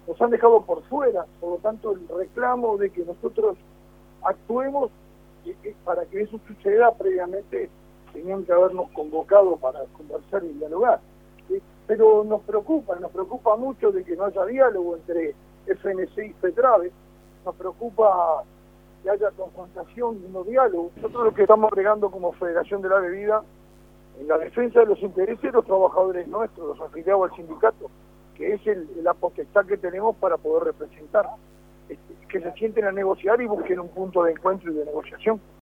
nos han dejado por fuera. Por lo tanto, el reclamo de que nosotros actuemos para que eso suceda previamente, tenían que habernos convocado para conversar y dialogar. Pero nos preocupa mucho de que no haya diálogo entre FNC y FETRAVE, nos preocupa que haya confrontación y no diálogo. Nosotros lo que estamos agregando como Federación de la Bebida, en la defensa de los intereses de los trabajadores nuestros, los afiliados al sindicato, que es la potestad que tenemos para poder representar, que se sienten a negociar y busquen un punto de encuentro y de negociación.